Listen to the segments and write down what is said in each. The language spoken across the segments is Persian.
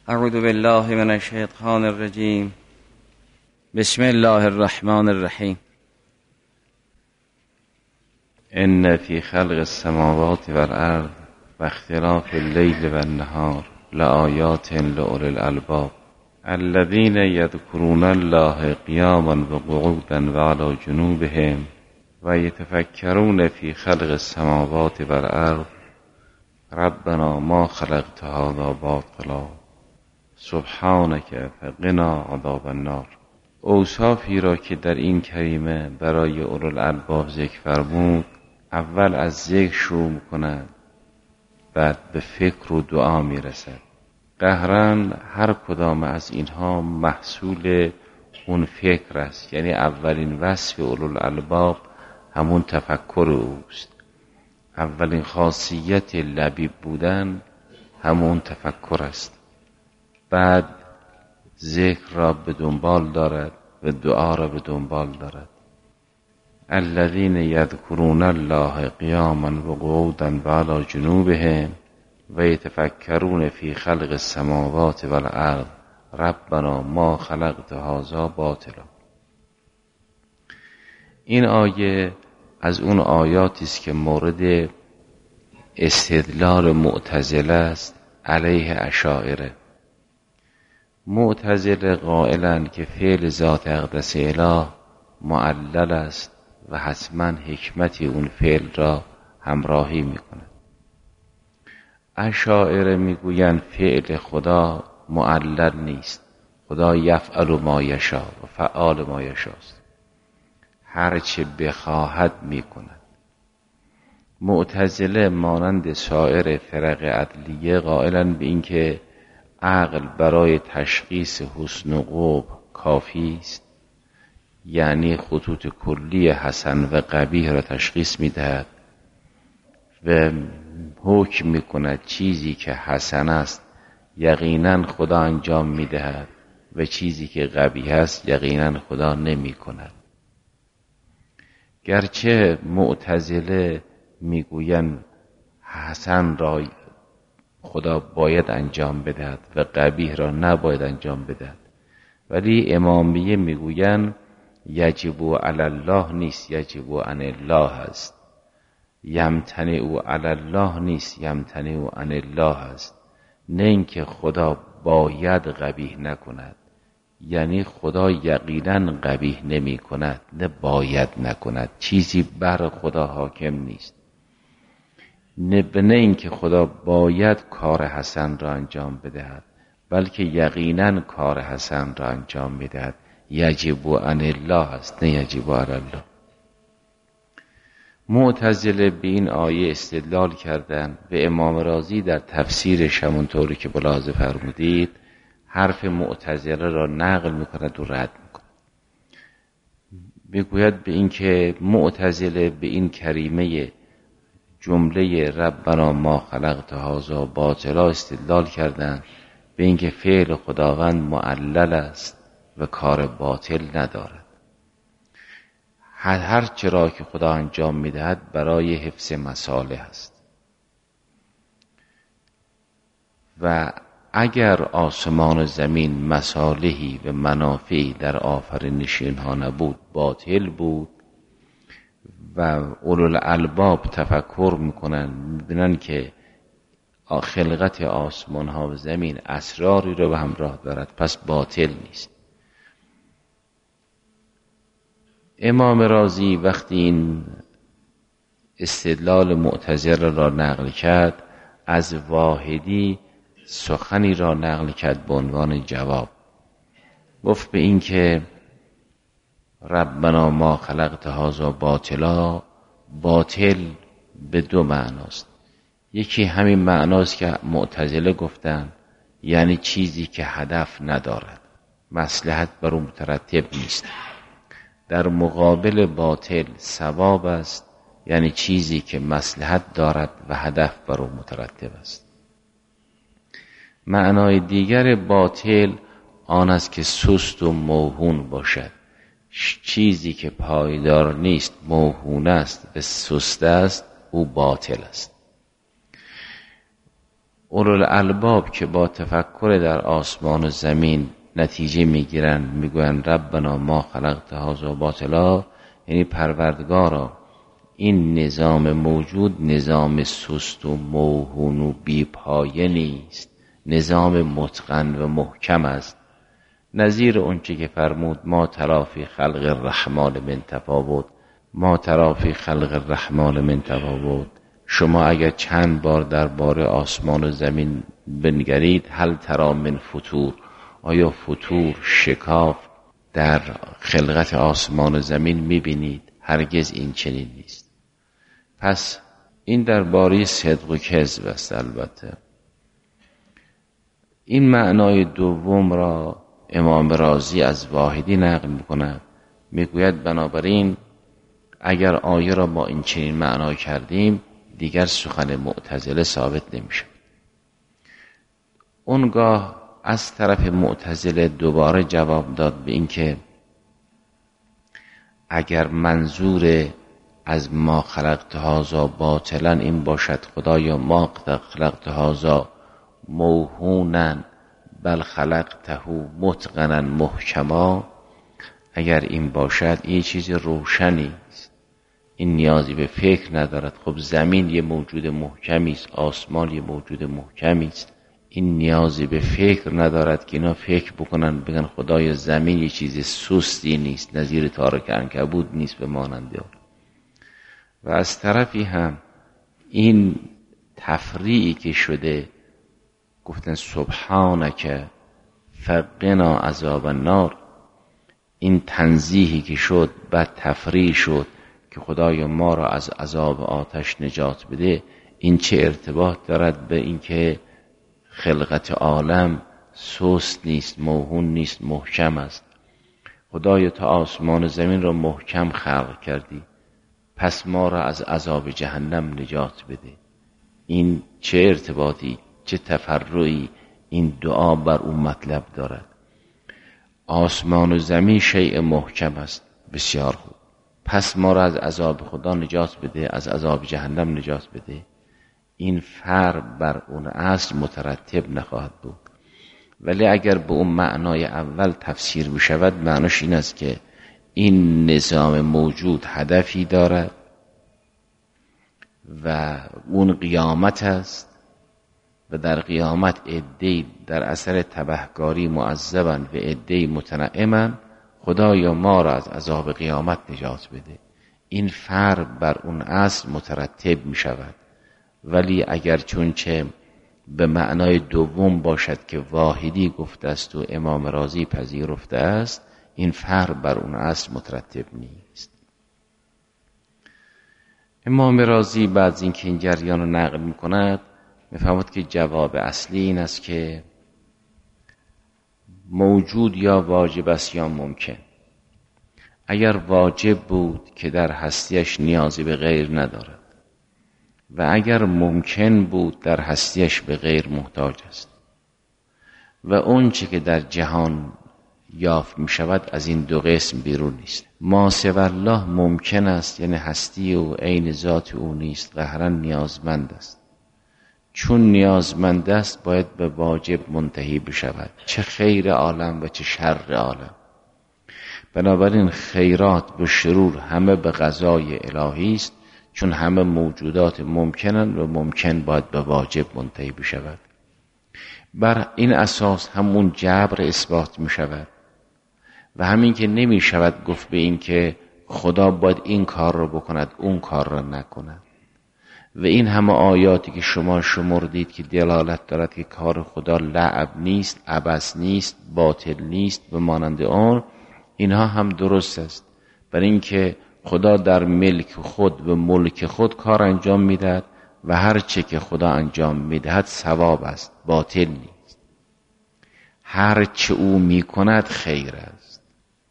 اعوذ بالله من الشیطان الرجیم. بسم الله الرحمن الرحیم. ان فی خلق السماوات والارض و اختلاف اللیل والنهار لآیات لأولی الالباب الذین یذکرون الله قیاما وقعودا وعلی جنوبهم و یتفکرون فی خلق السماوات والارض ربنا ما خلقت هذا باطلا سبحانک فقنا عذاب النار. اوصافی را که در این کریمه برای اولوالالباب ذکر فرمود، اول از ذکر شروع می‌کند، بعد به فکر و دعا میرسد. قهرن هر کدام از اینها محصول اون فکر است، یعنی اولین وصف اولوالالباب همون تفکر اوست. اولین خاصیت لبیب بودن همون تفکر است. بعد ذکر را به دنبال دارد و دعا را به دنبال دارد. الذین یذکرون الله قیاما و قعودا و علی جنوبهم و یتفکرون فی خلق السماوات والارض ربنا ما خلقت هذا باطلا. این آیه از اون آیاتی است که مورد استدلال معتزله است علیه اشاعره. معتزله قائلند که فعل ذات اقدس اله معلل است و حتما حکمتی اون فعل را همراهی میکند. اشاعره میگویند فعل خدا معلل نیست، خدا یفعل ما یشاء و فعال ما یشاء، هرچه بخواهد میکند. معتزله مانند سایر فرق عدلیه قائلند به اینکه عقل برای تشخیص حسن و قبح کافی است، یعنی خطوط کلی حسن و قبیح را تشخیص میدهد و حکم میکند چیزی که حسن است یقینا خدا انجام میدهد و چیزی که قبیح است یقینا خدا نمیکند. گرچه معتزله میگویند حسن را خدا باید انجام بدهد و قبیح را نباید انجام بدهد، ولی امامیه میگویند یجب علی الله نیست، یجب عن الله است. یمتنع علی الله نیست، یمتنع عن الله است. نه اینکه خدا باید قبیح نکند، یعنی خدا یقینا قبیح نمی کند، نه باید نکند. چیزی بر خدا حاکم نیست. نه اینکه خدا باید کار حسن را انجام بدهد، بلکه یقینا کار حسن را انجام میدهد. یجب عن الله است، نه یجب علی الله. معتزله به این آیه استدلال کردند و امام رازی در تفسیرش همونطوری که ملاحظه فرمودید حرف معتزله را نقل میکند و رد میکند. میگوید به این که معتزله به این کریمه جمله ربنا ما خلقت هذا باطلا استدلال کردند به اینکه فعل خداوند معلل است و کار باطل ندارد. هر چرا که خدا انجام میدهد برای حفظ مصالح است و اگر آسمان و زمین مصالحی و منافعی در آفرینش اینها نبود باطل بود. و اولوالالباب تفکر میکنن، میبینن که خلقت آسمان ها و زمین اسراری رو به همراه دارد، پس باطل نیست. امام رازی وقتی این استدلال معتزله را نقل کرد، از واحدی سخنی را نقل کرد به عنوان جواب. گفت به این که ربنا ما خلقت هذا باطلا، باطل به دو معناست. یکی همین معناست که معتزله گفتن، یعنی چیزی که هدف ندارد، مصلحت بر اون مترتب نیست. در مقابل باطل ثواب است، یعنی چیزی که مصلحت دارد و هدف بر اون مترتب است. معنای دیگر باطل آن است که سست و موهون باشد. چیزی که پایدار نیست، موهون است و سست است، او باطل است. اولوالالباب که با تفکر در آسمان و زمین نتیجه میگیرن، میگوین ربنا ما خلقت هذا باطلا، یعنی پروردگارا این نظام موجود نظام سست و موهون و بی‌پایه نیست، نظام متقن و محکم است. نظیر اونچه که فرمود ما تری فی خلق الرحمن من تفاوت، ما تری فی خلق الرحمن من تفاوت. شما اگر چند بار درباره آسمان و زمین بنگرید، هل تری من فطور، آیا فطور، شکاف در خلقت آسمان و زمین میبینید؟ هرگز این چنین نیست. پس این درباره صدق و کذب است. البته این معنای دوم را امام رازی از واحدی نقل میکند، میگوید بنابراین اگر آیه را با این چنین معنا کردیم دیگر سخن معتزله ثابت نمیشه. اونگاه از طرف معتزله دوباره جواب داد به این که اگر منظور از ما خلقت هذا باطلا این باشد خدایا ما خلقت هذا موهونا بل خلقته متقنا محکما، اگر این باشد این چیز روشنی است، این نیازی به فکر ندارد. خب زمین یه موجود محکمی است، آسمان یه موجود محکمی است، این نیازی به فکر ندارد که اینا فکر بکنن بگن خدای زمین یه چیز سستی نیست، نظیر تارک عنکبوت نیست به مانند آن. و از طرفی هم این تفریعی که شده، گفتن سبحانک فقنا عذاب النار، این تنزیهی که شد بعد تفریع شد که خدای ما را از عذاب آتش نجات بده، این چه ارتباط دارد به اینکه خلقت عالم سست نیست، موهون نیست، محکم است؟ خدای تا آسمان و زمین را محکم خلق کردی، پس ما را از عذاب جهنم نجات بده. این چه ارتباطی، چه تفرعی این دعا بر اون مطلب دارد؟ آسمان و زمین شیء محکم است، بسیار خوب، پس ما را از عذاب خدا نجات بده، از عذاب جهنم نجات بده. این فرع بر اون اصل مترتب نخواهد بود. ولی اگر به اون معنای اول تفسیر بشود، معناش این است که این نظام موجود هدفی دارد و اون قیامت است و در قیامت عده‌ای در اثر تبهکاری معذبن و عده‌ای متنعمن، خدایا ما را از عذاب قیامت نجات بده. این فرع بر اون اصل مترتب می شود. ولی اگر چونچه به معنای دوم باشد که واحدی گفته است و امام رازی پذیرفته است، این فرع بر اون اصل مترتب نیست. امام رازی بعد از اینکه این جریان رو نقل می کند میفهمد که جواب اصلی این است که موجود یا واجب است یا ممکن. اگر واجب بود که در هستیش نیازی به غیر ندارد و اگر ممکن بود در هستیش به غیر محتاج است و اون چه که در جهان یافت می شود از این دو قسم بیرون نیست. ما سوی الله ممکن است، یعنی هستی و عین ذات او نیست، قهرا نیازمند است. چون نیازمند است باید به واجب منتهی بشود، چه خیر عالم و چه شر عالم. بنابراین خیرات و شرور همه به قضای الهی است، چون همه موجودات ممکنن و ممکن باید به واجب منتهی بشود. بر این اساس همون جبر اثبات می شود و همین که نمی شود گفت به این که خدا باید این کار رو بکند اون کار رو نکند. و این همه آیاتی که شما شمردید که دلالت دارد که کار خدا لعب نیست، عبث نیست، باطل نیست و مانند آن، اینها هم درست است. برای اینکه خدا در ملک خود و ملک خود کار انجام میدهد و هر چه که خدا انجام میدهد ثواب است، باطل نیست. هر چه او میکند خیر است.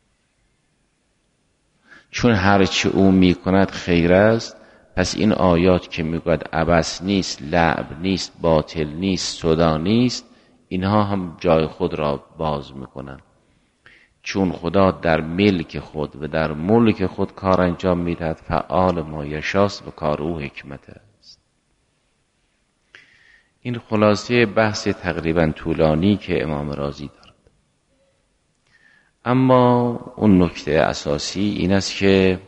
چون هر چه او میکند خیر است، پس این آیات که میگوید عبث نیست، لعب نیست، باطل نیست، سودا نیست، اینها هم جای خود را باز میکنند. چون خدا در ملک خود و در ملک خود کار انجام میدهد، فعال ما یشاست و کار او حکمت است. این خلاصه بحث تقریبا طولانی که امام رازی دارد. اما اون نکته اساسی این است که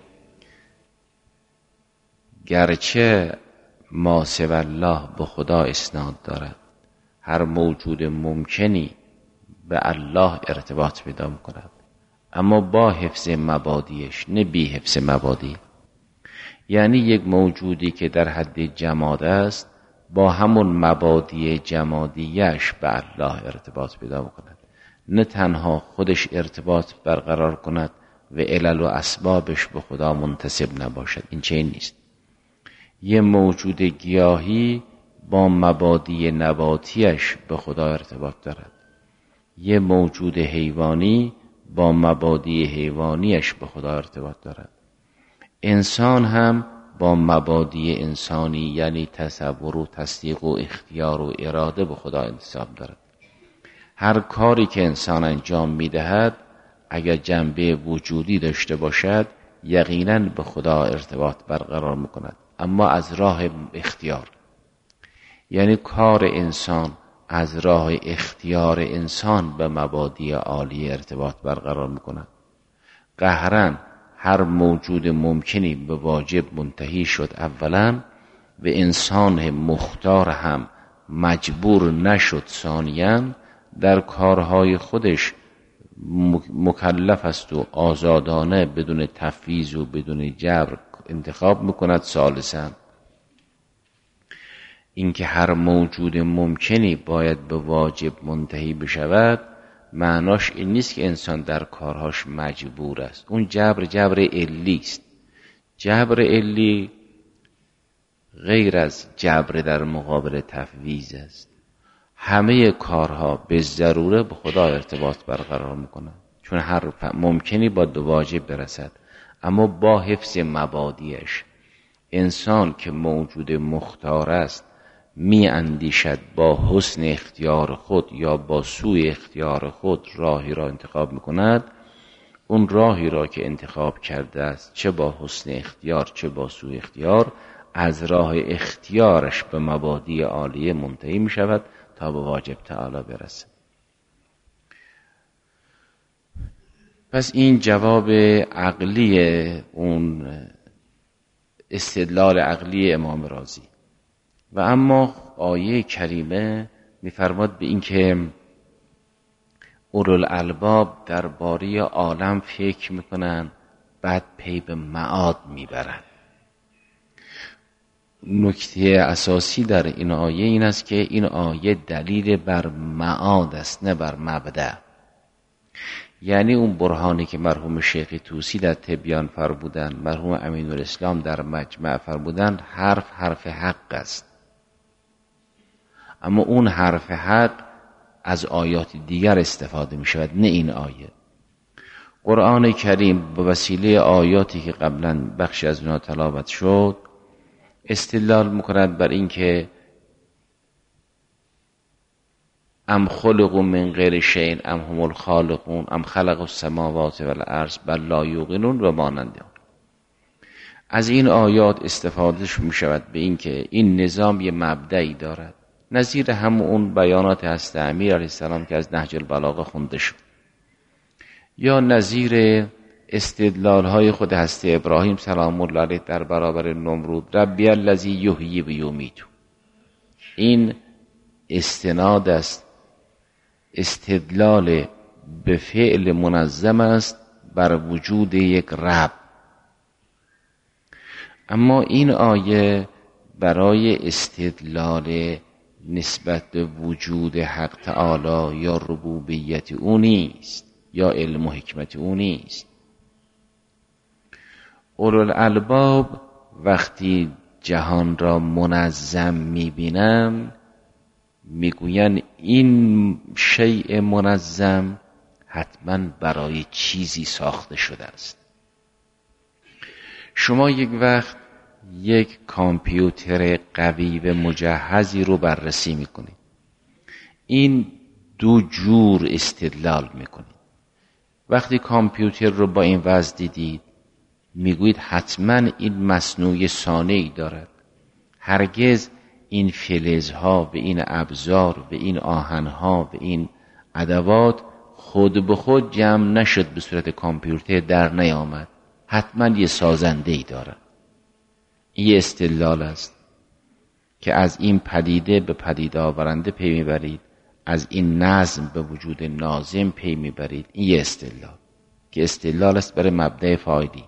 گرچه ما سوی الله به خدا اسناد دارد، هر موجود ممکنی به الله ارتباط پیدا می‌کند، اما با حفظ مبادیش، نه بی حفظ مبادی. یعنی یک موجودی که در حد جماد است با همون مبادی جمادیش به الله ارتباط پیدا می‌کند، نه تنها خودش ارتباط برقرار کند و علل و اسبابش به خدا منتسب نباشد. این چنین نیست. یه موجود گیاهی با مبادی نباتیش به خدا ارتباط دارد، یه موجود حیوانی با مبادی حیوانیش به خدا ارتباط دارد. انسان هم با مبادی انسانی یعنی تصور و تصدیق و اختیار و اراده به خدا انتساب دارد. هر کاری که انسان انجام میدهد اگر جنبه وجودی داشته باشد یقیناً به خدا ارتباط برقرار میکند، اما از راه اختیار. یعنی کار انسان از راه اختیار انسان به مبادی عالی ارتباط برقرار میکند. قهراً هر موجود ممکنی به واجب منتهی شد اولاً، و انسان مختار هم مجبور نشد ثانیاً، در کارهای خودش مکلف است و آزادانه بدون تفویض و بدون جبر انتخاب میکند. ثالثاً اینکه هر موجود ممکنی باید به واجب منتهی بشود، معناش این نیست که انسان در کارهاش مجبور است. اون جبر علی است. جبر علی غیر از جبر در مقابل تفویض است. همه کارها به ضروره به خدا ارتباط برقرار میکنن، چون هر ممکنی باید به واجب برسد، اما با حفظ مبادیش. انسان که موجود مختار است می اندیشد با حسن اختیار خود یا با سوء اختیار خود راهی را انتخاب می کند. اون راهی را که انتخاب کرده است، چه با حسن اختیار چه با سوء اختیار، از راه اختیارش به مبادی عالیه منتهی می شود تا به واجب تعالی برسد. پس این جواب عقلی اون استدلال عقلی امام رازی. و اما آیه کریمه می‌فرماد به این که اولوالالباب درباره عالم فکر میکنن، بعد پی به معاد میبرن. نکته اساسی در این آیه این است که این آیه دلیل بر معاد است، نه بر مبدأ. یعنی اون برهانی که مرحوم شیخ طوسی در تبیان فرمودن، مرحوم امین‌الاسلام در مجمع فرمودن، حرف حق است. اما اون حرف حق از آیات دیگر استفاده می شود، نه این آیه. قرآن کریم به وسیله آیاتی که قبلا بخشی از اونها تلاوت شد استدلال میکند بر این که ام خلقوا من غیر شیء ام هم الخالقون ام خلقوا السماوات والارض بل لا یوقنون و مانند آن. از این آیات استفاده می شود به این که این نظام یه مبدئی دارد، نظیر هم اون بیانات حضرت امیر علیه السلام که از نهج البلاغه خونده شد، یا نظیر استدلال های خود حضرت ابراهیم سلام الله علیه در برابر نمرود، ربی الذی یحیی و یمیت. این استناد است، استدلال به فعل منظم است بر وجود یک رب. اما این آیه برای استدلال نسبت به وجود حق تعالی یا ربوبیت او نیست یا علم و حکمت او نیست. اولوالالباب وقتی جهان را منظم میبینن میگوین این شیء منظم حتما برای چیزی ساخته شده است. شما یک وقت یک کامپیوتر قوی و مجهزی رو بررسی میکنید، این دو جور استدلال میکنید. وقتی کامپیوتر رو با این وضع دیدید میگویید حتما این مصنوعی صانعی دارد، هرگز این فلزها و این ابزار و این آهنها و این ادوات خود به خود جمع نشد، به صورت کامپیوتر در نیامد، حتما یه سازنده ای داره. این استدلال است که از این پدیده به پدیده آورنده پی میبرید، از این نظم به وجود ناظم پی میبرید. این یه استدلال که استدلال است برای مبدأ فاعلی.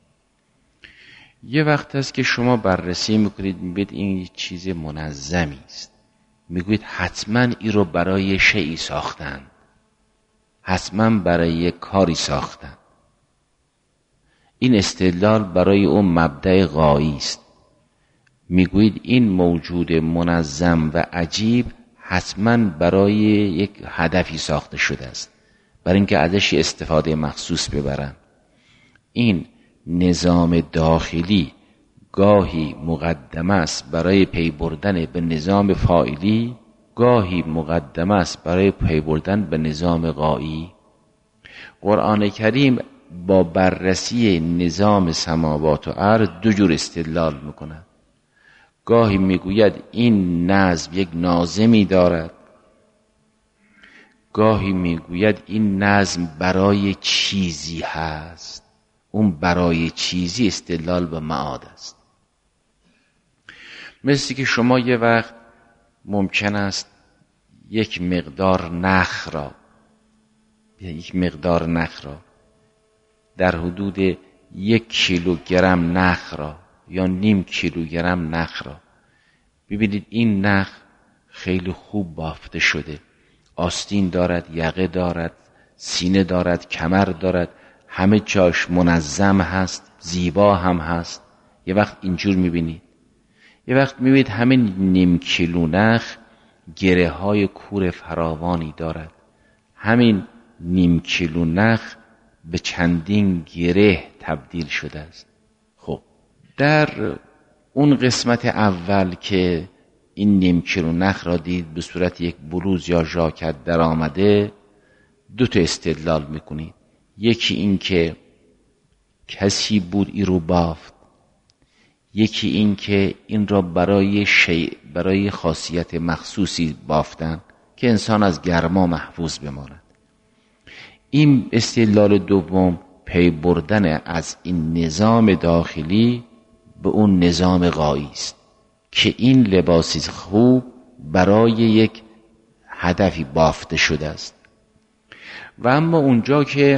یه وقت است که شما بررسی میکنید، میبینید این چیز منظمی است، میگویید حتما این رو برای شیئی ساختن، حتما برای کاری ساختن. این استدلال برای اون مبدأ غایی است. میگویید این موجود منظم و عجیب حتما برای یک هدفی ساخته شده است، برای اینکه ازش استفاده مخصوص ببرن. این نظام داخلی گاهی مقدمه است برای پی بردن به نظام فاعلی، گاهی مقدمه است برای پی بردن به نظام غایی. قرآن کریم با بررسی نظام سماوات و ارض دو جور استدلال میکند. گاهی میگوید این نظم یک ناظمی دارد، گاهی میگوید این نظم برای چیزی هست. اون برای چیزی استدلال به معاد است. مثل که شما یه وقت ممکن است یک مقدار نخ را در حدود 1 کیلوگرم نخ را یا نیم کیلوگرم نخ را ببینید این نخ خیلی خوب بافته شده، آستین دارد، یقه دارد، سینه دارد، کمر دارد، همه جاش منظم هست، زیبا هم هست. یه وقت اینجور میبینید، یه وقت میبینید همین نیم کیلو نخ گره های کور فراوانی دارد. همین نیم کیلو نخ به چندین گره تبدیل شده است. خب در اون قسمت اول که این نیم کیلو نخ را دید به صورت یک بلوز یا ژاکت در آمده، دو تا استدلال میکنید. یکی این که کسی بود این رو بافت، یکی این که این را برای خاصیت مخصوصی بافتن که انسان از گرما محفوظ بماند. این استدلال دوم پی بردن از این نظام داخلی به اون نظام غایی است که این لباسی خوب برای یک هدفی بافته شده است. و اما اونجا که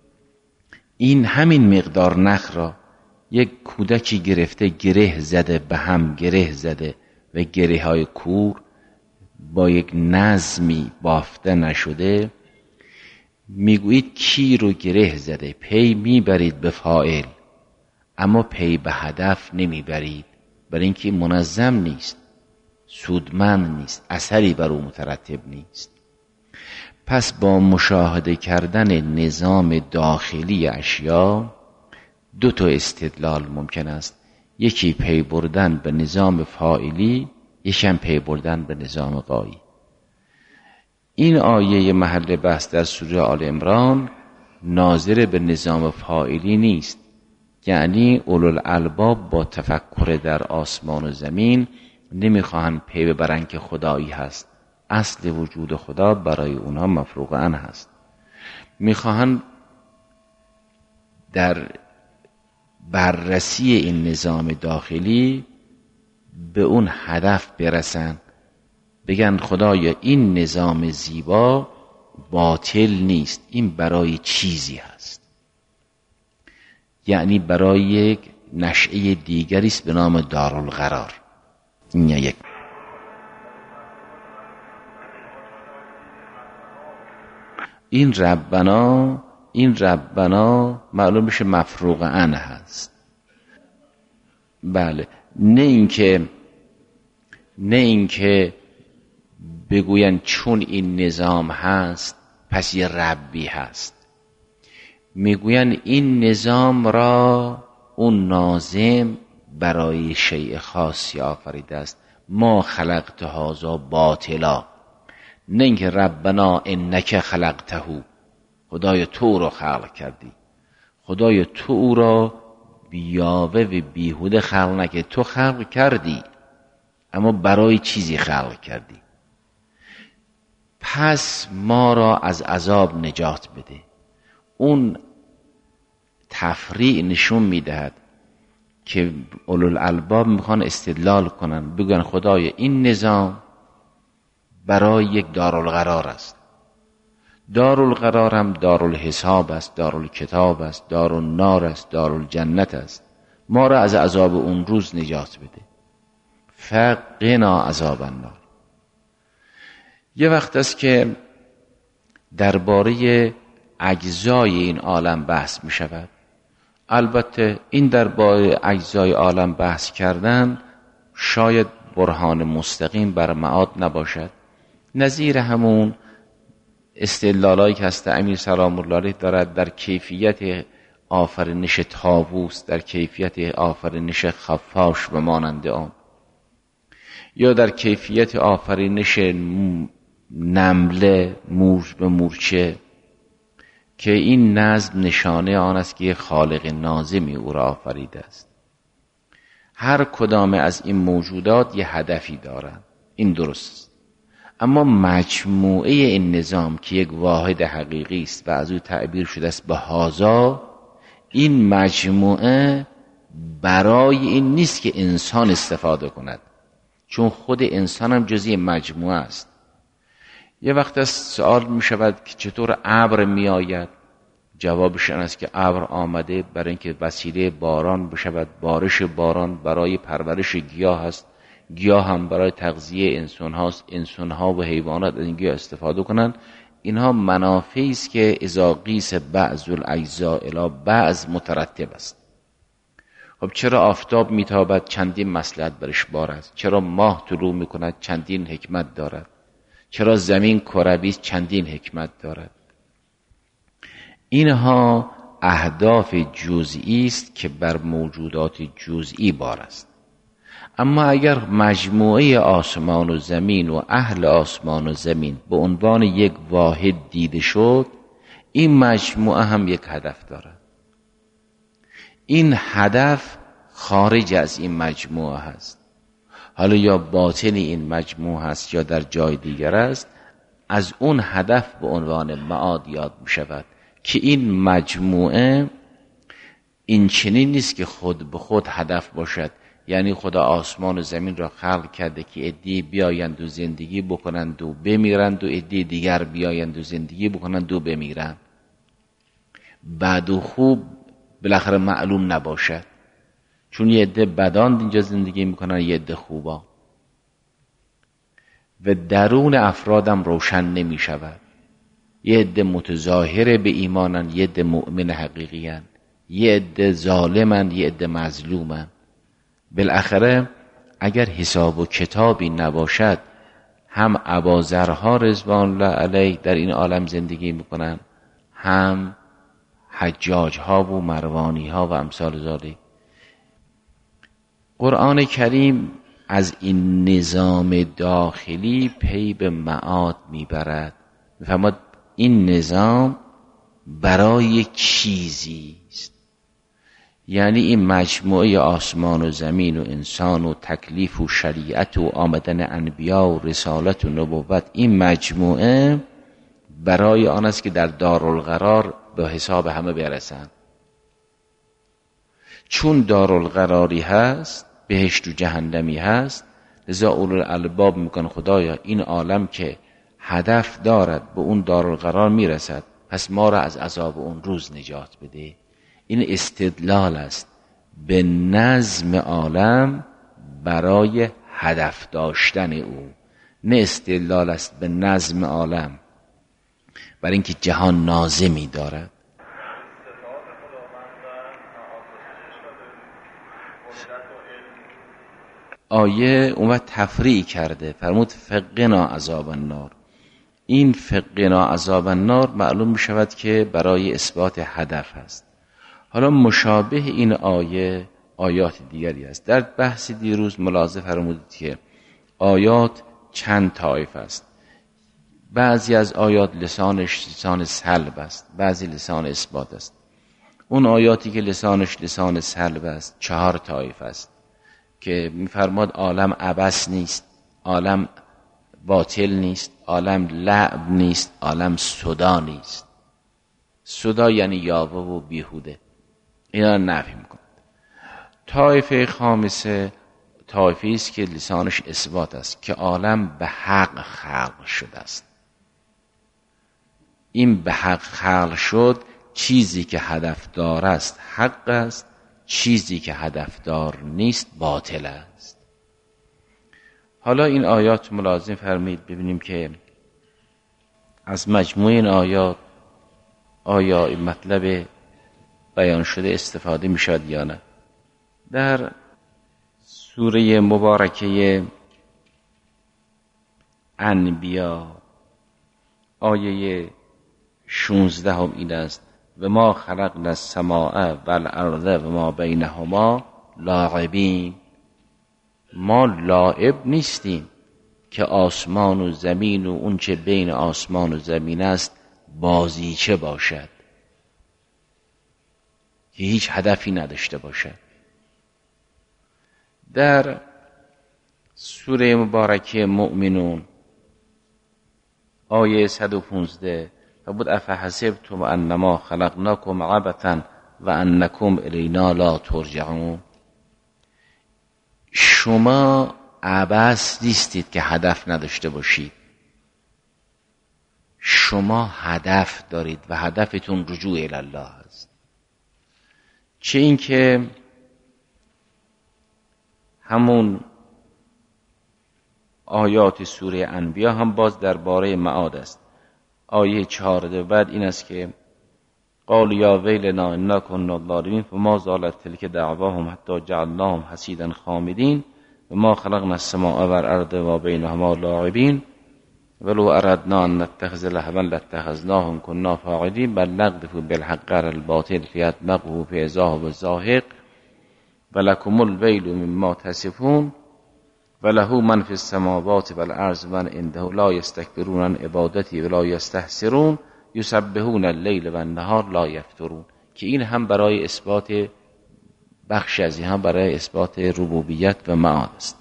این همین مقدار نخ را یک کودکی گرفته، گره زده، به هم گره زده و گره های کور با یک نظمی بافته نشده، میگویید کی رو گره زده؟ پی میبرید به فاعل اما پی به هدف نمیبرید، برای اینکه منظم نیست، سودمند نیست، اثری بر او مترتب نیست. پس با مشاهده کردن نظام داخلی اشیا دو تا استدلال ممکن است. یکی پی بردن به نظام فاعلی، یکی هم پی بردن به نظام غایی. این آیه محل بحث در سوره آل عمران ناظر به نظام فاعلی نیست، یعنی اولوالالباب با تفکر در آسمان و زمین نمیخواهند پی ببرن که خدایی هست. اصل وجود خدا برای اونها مفروغ عنه هست. میخواهند در بررسی این نظام داخلی به اون هدف برسن، بگن خدایا این نظام زیبا باطل نیست، این برای چیزی هست، یعنی برای یک نشأه دیگری است به نام دارالقرار. این یک. این ربنا معلوم میشه مفروغ عنه هست. بله، نه اینکه بگوین چون این نظام هست پس یه ربی هست. میگوین این نظام را اون ناظم برای شیء خاصی آفریده است. ما خلقت هذا باطلا، نه اینکه ربنا انک خلقته، خدای تو رو خلق کردی، خدای تو او را بیاوه و بیهوده خلق نکرد، تو خلق کردی. اما برای چیزی خلق کردی. پس ما را از عذاب نجات بده. اون تفریع نشون میدهد که اولوالالباب میخوان استدلال کنن، بگن خدای این نظام برای یک دارالقرار است. دارالقرار هم دارالحساب است، دارالکتاب است، دارالنار است، دارالجنت است. ما را از عذاب اون روز نجات بده. فقنا عذاب النار. یه وقت است که درباره اجزای این عالم بحث می شود. البته این درباره اجزای عالم بحث کردن شاید برهان مستقیم بر معاد نباشد. نظیر همون استدلالایی که هست امیر سلام الله علیه دارد در کیفیت آفرینش طاووس، در کیفیت آفرینش خفاش و مانند آن، یا در کیفیت آفرینش نمله مور به مورچه، که این نظم نشانه آن است که خالق ناظمی او را آفریده است. هر کدام از این موجودات یه هدفی دارند، این درست است. اما مجموعه این نظام که یک واحد حقیقی است و از او تعبیر شده است به هازا، این مجموعه برای این نیست که انسان استفاده کند، چون خود انسان هم جزئی مجموعه است. یه وقت از سوال می شود که چطور ابر می آید؟ جوابش این است که ابر آمده برای اینکه وسیله باران بشود. بارش باران برای پرورش گیاه است، گیاه هم برای تغذیه انسان هاست، انسان ها و حیوانات از این گیاه استفاده کنند. اینها منافعی است که اذا قیس بعض الاجزاء الی بعض مترتب است. خب چرا آفتاب میتابد؟ چندین مصلحت برش بار است. چرا ماه طلوع میکند؟ چندین حکمت دارد. چرا زمین کروی است؟ چندین حکمت دارد. اینها اهداف جزئی است که بر موجودات جزئی بار است. اما اگر مجموعه آسمان و زمین و اهل آسمان و زمین به عنوان یک واحد دیده شد، این مجموعه هم یک هدف دارد. این هدف خارج از این مجموعه هست، حالا یا باطن این مجموعه هست یا در جای دیگر است. از اون هدف به عنوان معاد یاد می شود که این مجموعه این چنین نیست که خود به خود هدف باشد. یعنی خدا آسمان و زمین را خلق کرده که عده‌ای بیایند و زندگی بکنند و بمیرند و عده‌ای دیگر بیایند و زندگی بکنند و بمیرند. بد و خوب بالاخره معلوم نباشد، چون یه عده بدان اینجا زندگی میکنن، یه عده خوبا، و درون افرادم روشن نمی شود. یه عده متظاهر به ایمانن، یه عده مؤمن حقیقیان، یه عده ظالمن، یه عده مظلومن. بالاخره اگر حساب و کتابی نباشد، هم اباذرها رضوان الله علیه در این عالم زندگی میکنن، هم حجاج ها و مروانی ها و امثال ذالک. قرآن کریم از این نظام داخلی پی به معاد میبرد. میفهمد این نظام برای یک چیزی است. یعنی این مجموعه آسمان و زمین و انسان و تکلیف و شریعت و آمدن انبیا و رسالت و نبوت، این مجموعه برای آن است که در دارالقرار به حساب همه برسند. چون دارالقراری هست، بهشت و جهنمی هست، لذا اولوالالباب میگن خدایا این عالم که هدف دارد به اون دارالقرار میرسد، پس ما را از عذاب اون روز نجات بده. این استدلال است به نظم عالم برای هدف داشتن او، نه استدلال است به نظم عالم برای اینکه جهان ناظمی دارد. آیه اومد تفریع کرده، فرمود فقنا عذاب النار. این فقنا عذاب النار معلوم می شود که برای اثبات هدف هست. حالا مشابه این آیه آیات دیگری است. در بحث دیروز ملاحظه فرمودید که آیات چند طایفه است. بعضی از آیات لسانش لسان سلب است، بعضی لسان اثبات است. اون آیاتی که لسانش لسان سلب است 4 طایفه است. که میفرماد عالم عبث نیست، عالم باطل نیست، عالم لعب نیست، عالم صدا نیست. صدا یعنی یاوه و بیهوده. اینا نفی میکنه. طایفه خامسه طایفه است که لسانش اثبات است که عالم به حق خلق شده است. این به حق خلق شد، چیزی که هدفدار است حق است، چیزی که هدفدار نیست باطل است. حالا این آیات ملاحظه فرمایید ببینیم که از مجموع این آیات آیا این مطلب بیان شده استفاده می شود یا نه. در سوره مبارکه انبیا آیه 16 هم این است: و ما خلقنا السماء والارض و ما بینهما لاعبین. ما لاعب نیستیم که آسمان و زمین و اون چه بین آسمان و زمین است بازیچه باشد، که هیچ هدفی نداشته باشد. در سوره مبارکه مؤمنون آیه 115 فبود افحسبتم انما خلقناکم عبثا و انکم الینا لا ترجعون. شما عبث نیستید که هدف نداشته باشید، شما هدف دارید و هدفتون رجوع الی الله است. چه این که همون آیات سوره انبیا هم باز درباره معاد است. آیه 14 بعد این است که قال یا ویلنا انا كنا ظالمین فما زالت تلک دعواهم حتی جعلناهم حصیدا خامدین و ما خلقنا السماء والارض و بینهما لاعبین ولو اردنا ان نتخذ لهوا لاتخذناه كنا فاعلین بل نقذف بالحق على الباطل فيدمغه فاذا هو زاهق ولکم الویل مما تصفون وله من فی السماوات والارض من عنده لا یستکبرون عن عبادتی ولا یستحسرون یسبحون اللیل و النهار لا یفترون. که این هم برای اثبات بخش از این هم برای اثبات ربوبیت و معاد است.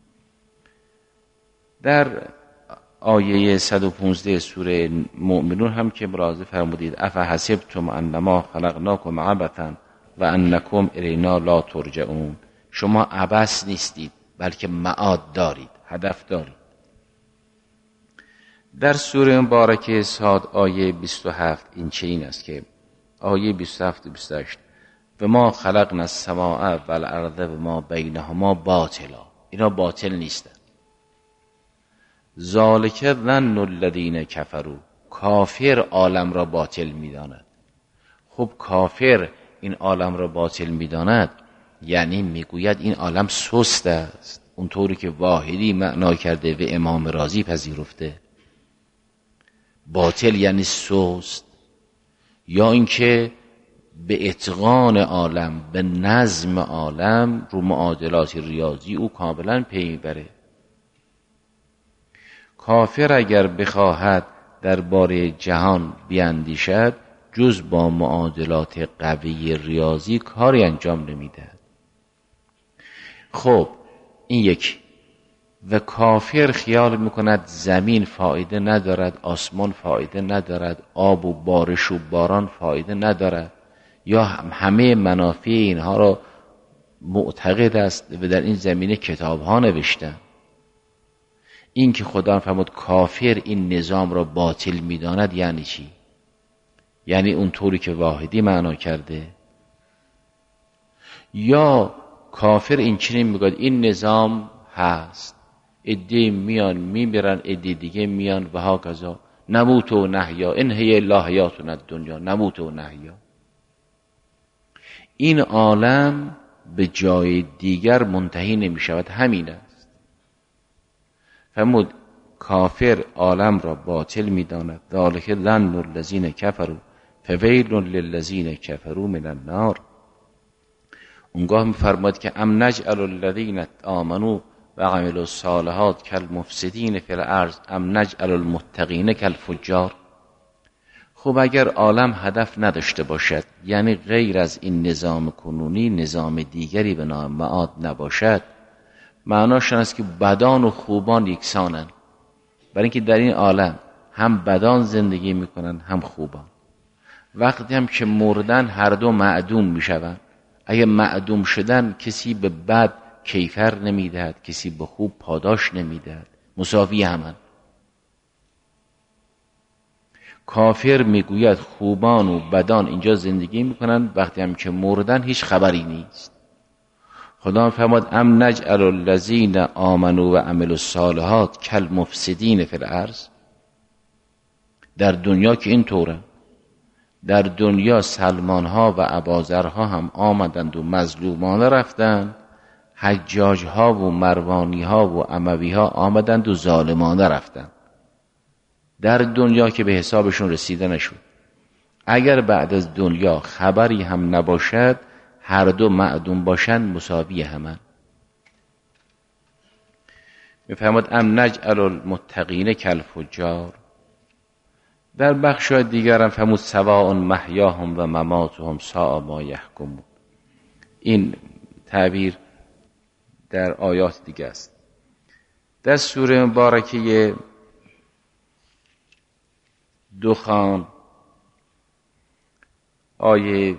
در آیه 115 سوره مؤمنون هم که ملاحظه فرمودید افحسبتم انما خلقناکم عبثا و انکم الینا لا ترجعون. شما عبث نیستید بلکه معاد دارید، هدف دارید. در سوره مبارکه صاد آیه 27 این چنین است که آیه 27 و 28 و ما خلقنا السماء والارض و ما بینهما باطلا. اینا باطل نیستن. ذالک ظن الذین کفروا. کافر عالم را باطل می‌داند. خب کافر این عالم را باطل می‌داند یعنی میگوید این عالم سست است، اونطوری که واحدی معنا کرده و امام رازی پذیرفته. باطل یعنی سست، یا اینکه به اتقان عالم، به نظم عالم رو معادلات ریاضی او کاملا پی میبره. کافر اگر بخواهد درباره جهان بیاندیشد جز با معادلات قوی ریاضی کاری انجام نمیده. خب این یک. و کافر خیال میکند زمین فایده ندارد، آسمان فایده ندارد، آب و بارش و باران فایده ندارد، یا همه منافع اینها را معتقد است و در این زمینه کتاب ها نوشتن. این که خدا فرمود کافر این نظام را باطل میداند یعنی چی؟ یعنی اونطوری که واحدی معنا کرده، یا کافر این چنین میگوید این نظام هست، عده میان میمیرن، عده دیگه میان و هاکذا، نموت و نحیا ان هی الا حیاتنا الدنیا، نموت و نحیا. این عالم به جای دیگر منتهی نمی شود، همین است. فرمود کافر عالم را باطل می داند. ذالک ظن الذین کفروا فویل للذین کفروا من النار. اونگاه می فرماید که ام نجعل الذین آمنوا و عملوا الصالحات کالمفسدین فی الارض ام نجعل المتقین کالفجار. خب اگر عالم هدف نداشته باشد، یعنی غیر از این نظام کنونی نظام دیگری به نام معاد نباشد، معناش این است که بدان و خوبان یکسانن، برای اینکه در این عالم هم بدان زندگی میکنن هم خوبان. وقتی هم که مردن هر دو معدوم میشون. اگه معدوم شدن کسی به بد کیفر نمیدهد، کسی به خوب پاداش نمیدهد، مساوی همن. کافر میگوید خوبان و بدان اینجا زندگی میکنن، وقتی هم که مردن هیچ خبری نیست. خدا فرمود ام نجعل الذین آمنوا و عملوا الصالحات کالمفسدین فی الارض. در دنیا که این طوره، در دنیا سلمان ها و اباذرها هم آمدند و مظلومانه رفتند، حجاج ها و مروانی ها و اموی ها آمدند و ظالمانه رفتند. در دنیا که به حسابشون رسیده نشد. اگر بعد از دنیا خبری هم نباشد، هر دو معدوم باشند، مساوی همن. میفرماد ام نجعل المتقین کالفجار. در بخش دیگر هم فرمود سواء محیاهم و مماتهم ساء ما یحکمون. این تعبیر در آیات دیگه است. در سوره مبارکه دخان آیه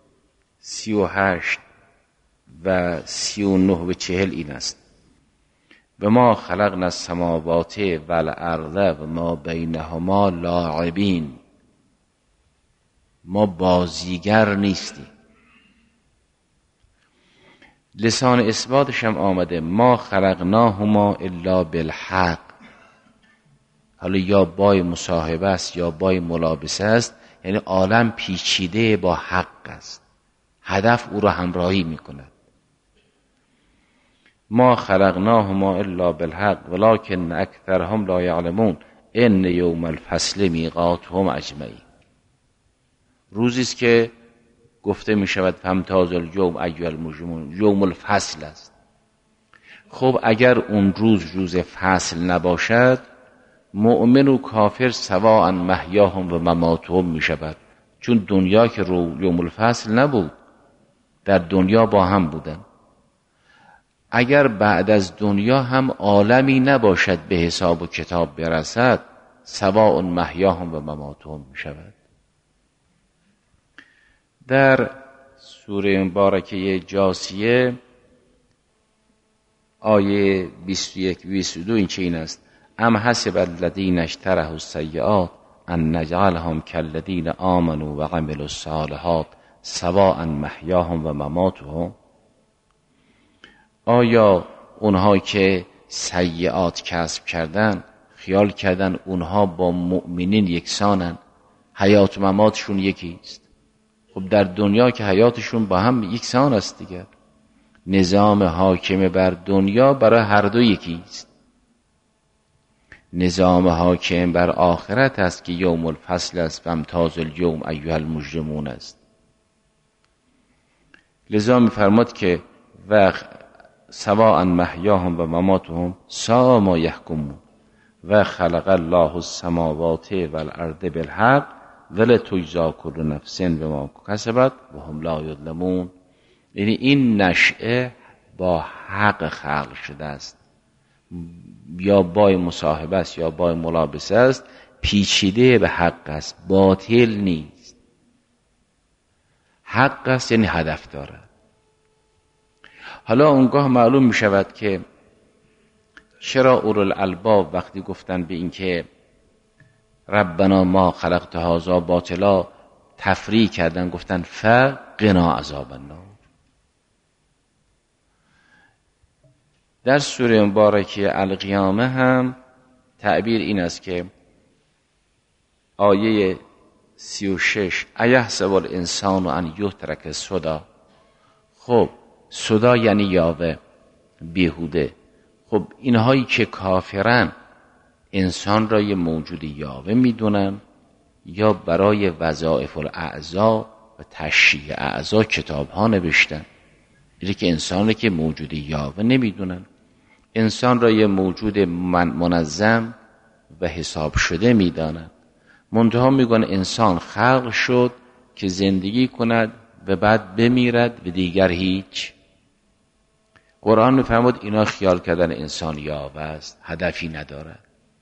38 و 39 و 40 این است: و ما خلقنا السماوات والارض و ما بینهما لاعبین. ما بازیگر نیستیم. لسان اثباتش هم آمده ما خلقناهما الا بالحق. حالا یا بای مصاحبه است یا بای ملابسه است، یعنی عالم پیچیده با حق است، هدف او را همراهی میکند. ما خلقناهما الا بالحق ولکن اکثرهم لا یعلمون ان یوم الفصل میقاتهم اجمعین. روزی است که گفته می شود فامتازوا الیوم ایها المجرمون، یوم الفصل است. خب اگر اون روز فصل نباشد، مؤمن و کافر سواء محیاهم و مماتهم می شود، چون دنیا که یوم الفصل نبود، در دنیا با هم بودن. اگر بعد از دنیا هم عالمی نباشد به حساب و کتاب برسد، سواء محیاهم و مماتهم می شود. در سوره مبارکه جاثیه آیه 21 و 22 این چنین است: ام حسب الذین اجترحوا السیئات ان نجعلهم کالذین آمنوا و عملوا الصالحات سواء محیاهم و مماتهم. آیا اونها که سیئات کسب کردن خیال کردن اونها با مؤمنین یکسانن، حیات و مماتشون یکی است؟ خب در دنیا که حیاتشون با هم یکسان است دیگر. نظام حاکم بر دنیا برای هر دو یکی است. نظام حاکم بر آخرت است که یوم الفصل است، فامتازوا الیوم ایها المجرمون است. لذا می‌فرماد که و سواء محیاهم و مماتهم ساء ما یحکمون و خلق الله السماوات والارض بالحق ولتجزی کل نفس بما کسبت و هم لا یظلمون. یعنی این نشأه با حق خلق شده است، یا بای مصاحبه است یا بای ملابسه است، پیچیده به حق است، باطل نیست. حق است یعنی هدف دارد. حالا اونگاه معلوم می شود که چرا اولوالالباب وقتی گفتن به این که ربنا ما خلقت هذا باطلا تفریع کردن، گفتن فقنا عذاب النار. در سوره مبارکه القیامه هم تعبیر این است که آیه 36 ایحسب الانسان ان یترک سدی. خب سدی یعنی یاوه، بیهوده. خب اینهایی که کافرن انسان را یه موجود یاوه میدونن، یا برای وظایف الاعضاء و تشریع اعضاء کتاب ها نوشتن. اینه که انسان که موجود یاوه نمیدونن، انسان را یه موجود منظم و حساب شده میدانن. منتها میگن انسان خلق شد که زندگی کند و بعد بمیرد و دیگر هیچ. قرآن میفرمود اینا خیال کردن انسان یاوه است، هدفی ندارد.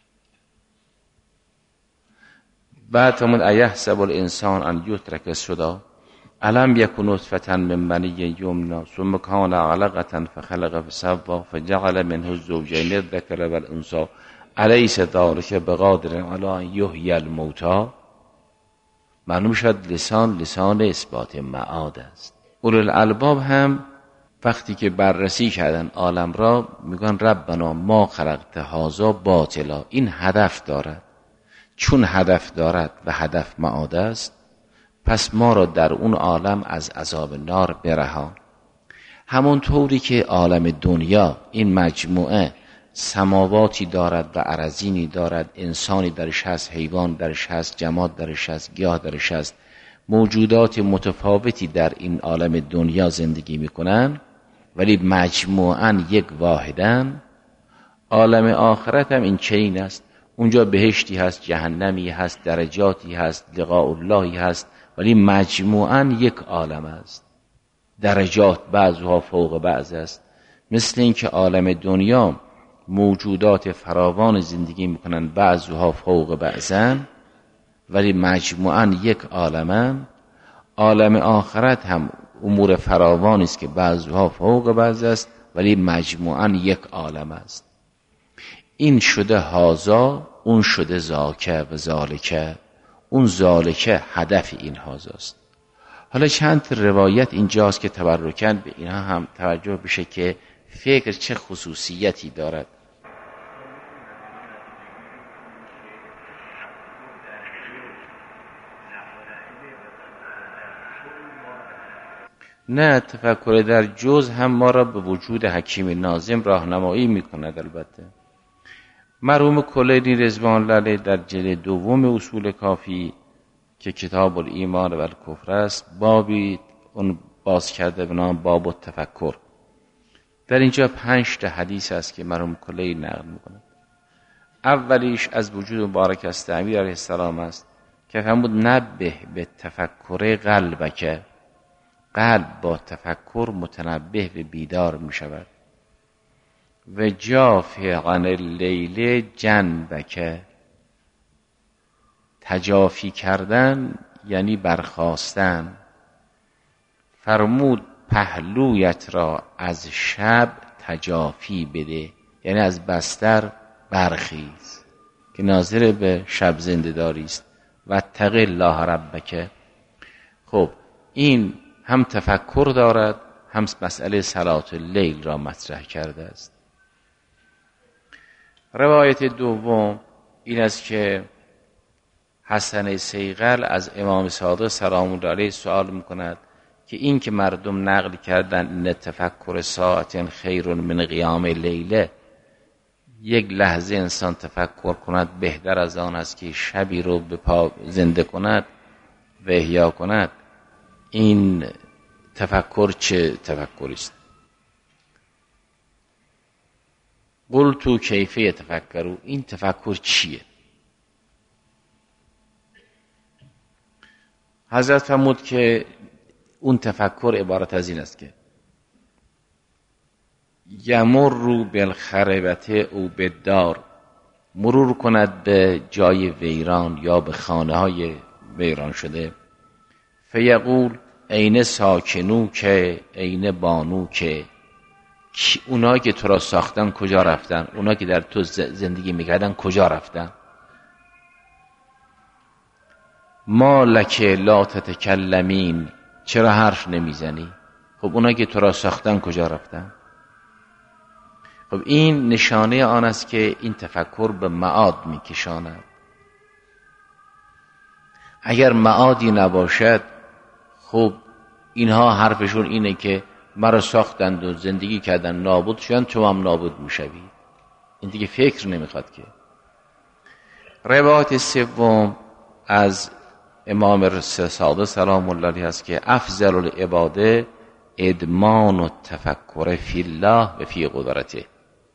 بعد فرمود ایحسب الانسان ان یترک سدی الم یکن نطفة من منی یمنی ثم کان علقة فخلق فسوی فجعل منه الزوجین الذکر والانثی الیس ذلک بقادر علی ان یحیی الموتی. معلوم شد لسان اثبات معاد است. اولوالالباب هم وقتی که بررسی کردن عالم را میگن ربنا ما خلقت هذا باطلا، این هدف دارد. چون هدف دارد و هدف معاد است، پس ما را در اون عالم از عذاب نار برهان. همونطوری که عالم دنیا این مجموعه سماواتی دارد و ارضینی دارد، انسانی درش هست، حیوان درش هست، جماد درش هست، گیاه درش هست، موجودات متفاوتی در این عالم دنیا زندگی میکنن ولی مجموعاً یک واحدن. عالم آخرت هم این چنین است. اونجا بهشتی هست، جهنمی هست، درجاتی هست، لقاء اللهی هست، ولی مجموعاً یک عالم است. درجات بعضها فوق بعض است. مثل این که عالم دنیا موجودات فراوان زندگی میکنن، بعضها فوق بعضن ولی مجموعاً یک عالمن. عالم آخرت هم امور فراوانی است که بعضها فوق بعض است ولی مجموعاً یک عالم است. این شده هازا، اون شده زاکه و زالکه. اون زالکه هدف این هازاست. حالا چند روایت اینجاست که تبرکاً به اینها هم توجه بشه که فکر چه خصوصیتی دارد. نه، تفکر در جز هم ما را به وجود حکیم ناظم راهنمایی میکند. البته مرحوم کلینی رضوان الله علیه در جلد دوم اصول کافی که کتاب الایمان و الکفر است، بابی اون باز کرده به نام باب التفکر. در اینجا 5 حدیث است که مرحوم کلینی نقل میکنه. اولیش از وجود مبارک است امیر علیه السلام است که فرمود نبه به تفکر قلبک، قلب با تفکر متنبه و بیدار می شود. و جافی عن اللیل جنبک، تجافی کردن یعنی برخاستن. فرمود پهلویت را از شب تجافی بده، یعنی از بستر برخیز که ناظر به شب زنده‌داری است. و اتق الله ربک. خب این هم تفکر دارد، هم مسئله صلات اللیل را مطرح کرده است. روایت دوم این است که حسن صیقل از امام صادق سلام الله علیه سوال میکند که این که مردم نقل کردن این تفکر ساعت خیر من قیام لیله، یک لحظه انسان تفکر کند بهتر از آن است که شبی رو به پا زنده کند و احیا کند، این تفکر چه تفکری است؟ قلت کیف یتفکروا، این تفکر چیه؟ حضرت فرمود که اون تفکر عبارت از این است که یمر بالخربته او بالدار، مرور کند به جای ویران یا به خانه های ویران شده. فیقول این ساکنو که این بانو که، اونا که تو را ساختن کجا رفتن؟ اونا که در تو زندگی میکردن کجا رفتن؟ ما لک لا تتکلمین، چرا حرف نمیزنی؟ خب اونا که تو را ساختن کجا رفتن؟ خب این نشانه آن است که این تفکر به معاد میکشاند. اگر معادی نباشد، خب اینها حرفشون اینه که مرا ساختند و زندگی کردن نابود شدن، تو هم نابود میشوی. این دیگه فکر نمیخواد که. روایت سوم از امام صادق سلام الله علیه است که افضل العباده ادمان التفکر فی الله و فی قدرته.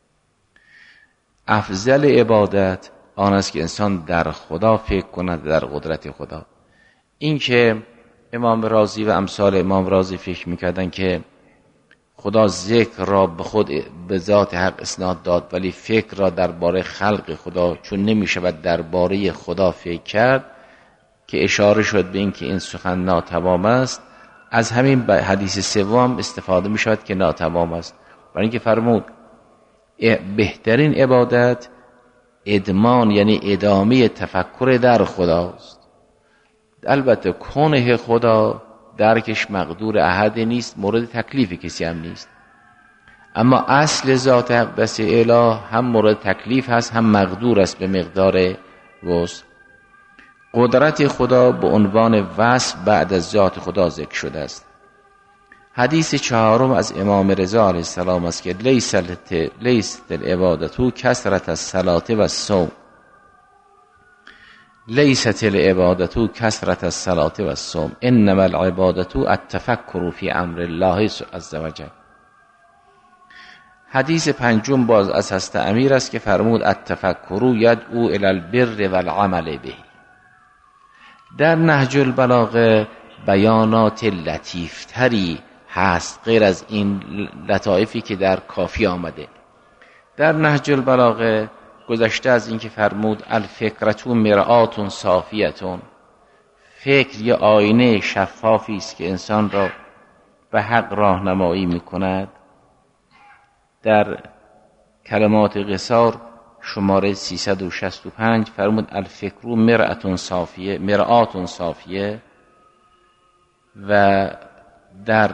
افضل عبادت آن است که انسان در خدا فکر کند، در قدرت خدا. این که امام رازی و امثال امام رازی فکر میکردن که خدا ذکر را به خود به ذات حق اسناد داد، ولی فکر را درباره خلق خدا چون نمی شود درباره خدا فکر کرد که اشاره شد به این که این سخن ناتمام است. از همین حدیث سوم استفاده می شود که ناتمام است، برای اینکه فرمود بهترین عبادت ادمان، یعنی ادامه تفکر در خداست. البته کنه خدا درکش مقدور احد نیست، مورد تکلیف کسی هم نیست، اما اصل ذات اقدس اله هم مورد تکلیف هست هم مقدور است به مقدار وسع. قدرت خدا به عنوان وصف بعد از ذات خدا ذکر شده است. حدیث چهارم از امام رضا علیه السلام است که لیست العبادتو کثرت الصلاة و الصوم. لیست العبادتو کثرت الصلاة و الصوم انما العبادتو التفکر فی امر الله عز وجل. حدیث پنجم باز از حضرت امیر است که فرمود التفکر یدعو الی البر والعمل به. در نهج البلاغه بیانات لطیفتری هست غیر از این لطایفی که در کافی آمده. در نهج البلاغه گذشته از این که فرمود الفکرة مرآة صافیة، فکر یه آینه شفافی است که انسان را به حق راهنمایی می‌کند. در کلمات قصار شماره 365 فرمود الفکر مرآة صافیه، و در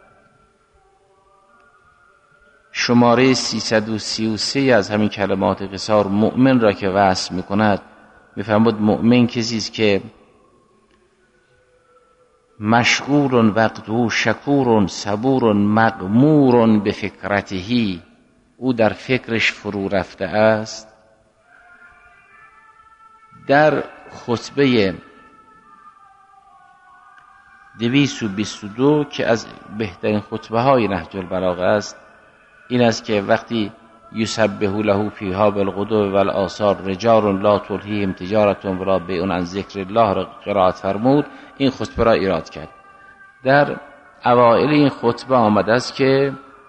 شماره 333 از همین کلمات قصار مؤمن را که وصف می‌کند می‌فرمود مؤمن کسی است که مشغول وقته شکور صبور مغمور به فکرته، او در فکرش فرو رفته است. در خطبه 222 که از بهترین خطبه های نهج البلاغه است این است که وقتی یسبح له فیها بالغدو والآصال رجال لا تلهیهم تجارة ولا بیع عن ذکر الله را قرائت فرمود، این خطبه را ایراد کرد. در اوائل این خطبه آمده است که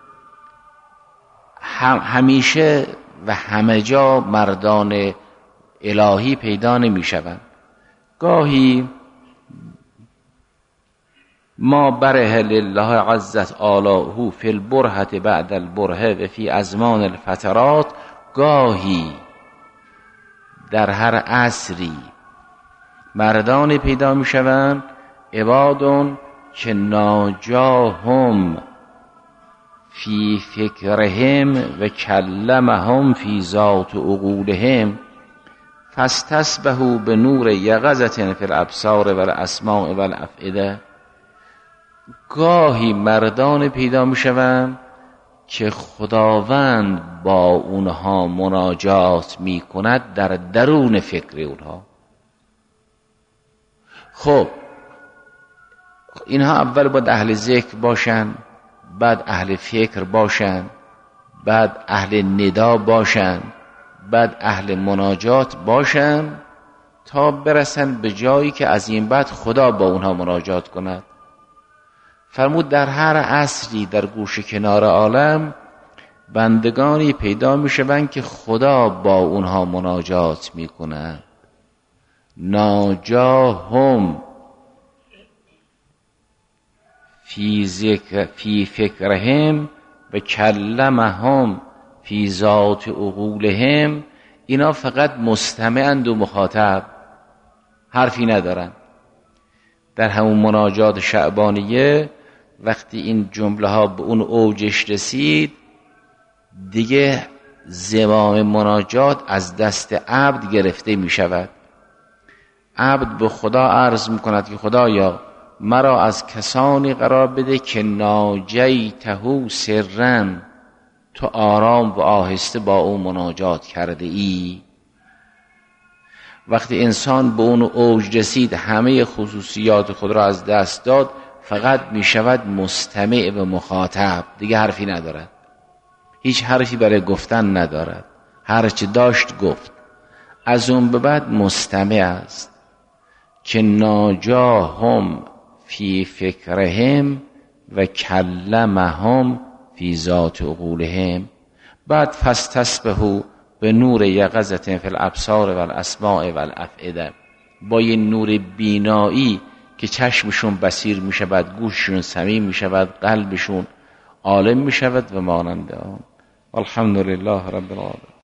همیشه و همه جا مردان الهی پیدا نمی شوند. گاهی ما بره لله عزت آلاؤه فی البرهة بعد البرهه و فی ازمان الفترات، گاهی در هر عصری مردان پیدا می شوند عبادون که ناجاهم فی فکرهم و کلمهم فی ذات عقولهم فاستصبحوا به نور یقظة فی الابصار و الاسماع و الافئده. گاهی مردان پیدا می شوند که خداوند با اونها مناجات می کند در درون فکر اونها. خب اینها اول باید اهل ذکر باشن، بعد اهل فکر باشن، بعد اهل ندا باشن، بعد اهل مناجات باشن تا برسن به جایی که از این بعد خدا با اونها مناجات کند. فرمود در هر عصری در گوشه کنار عالم بندگانی پیدا می شوند که خدا با اونها مناجات می کند. ناجاهم فی فکرهم و کلمهم فی ذات عقولهم. اینا فقط مستمعند و مخاطب، حرفی ندارن. در همون مناجات شعبانیه وقتی این جمله ها به اون اوجش رسید دیگه زمام مناجات از دست عبد گرفته می شود. عبد به خدا عرض می کند که خدایا مرا از کسانی قرار بده که ناجیته سرا، تو آرام و آهسته با او مناجات کرده ای. وقتی انسان به اون اوج رسید همه خصوصیات خود را از دست داد، فقط می شود مستمع و مخاطب، دیگه حرفی ندارد، هیچ حرفی برای گفتن ندارد، هرچه داشت گفت. از اون به بعد مستمع است که ناجاهم فی فکرهم و کلمهم فی ذات عقولهم، بعد فاستسبحوا به نور یقظة فی الابصار و الاسماع و الافئده، با یه نور بینایی که چشمشون بصیر می شود، گوششون سمیع می شود، قلبشون عالم می شود و مانند آن. الحمدلله رب العالمین.